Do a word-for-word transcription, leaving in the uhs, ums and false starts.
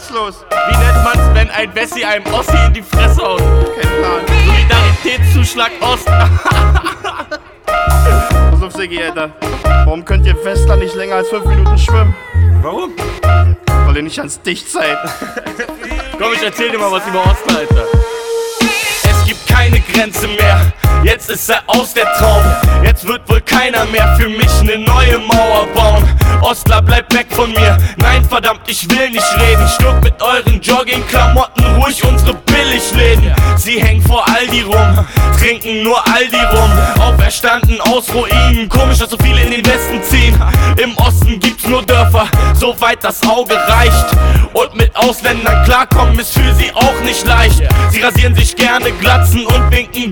los? Wie nennt man's, wenn ein Wessi einem Ossi in die Fresse haut? Kein Plan. Solidaritätszuschlag Ost. Pass auf, Siggi, Alter. Warum könnt ihr Westler nicht länger als fünf Minuten schwimmen? Warum? Weil ihr nicht ans Dicht seid. Komm, ich erzähl dir mal was über Ostler, Alter. Es gibt keine Grenze mehr, jetzt ist er aus der Traum. Jetzt wird wohl keiner mehr für mich ne neue Mauer bauen. Ostler, bleib weg von mir, nein verdammt, ich will nicht reden. Schluck mit euren Joggingklamotten ruhig unsere Billigläden. Sie hängen vor Aldi rum, trinken nur Aldi rum. Auferstanden aus Ruinen, komisch, dass so viele in den Westen ziehen. Im Osten gibt's nur Dörfer, soweit das Auge reicht. Und mit Ausländern klarkommen ist für sie auch nicht leicht. Sie rasieren sich gerne Glatzen und winken